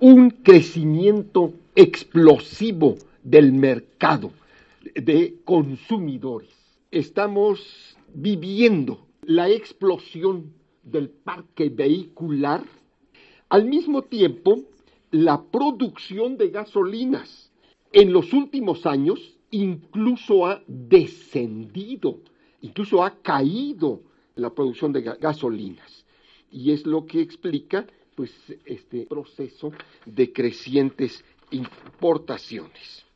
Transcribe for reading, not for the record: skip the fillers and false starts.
un crecimiento explosivo del mercado de consumidores. Estamos viviendo la explosión del parque vehicular. Al mismo tiempo, la producción de gasolinas en los últimos años incluso ha descendido, incluso ha caído la producción de gasolinas. Y es lo que explica pues este proceso de crecientes importaciones.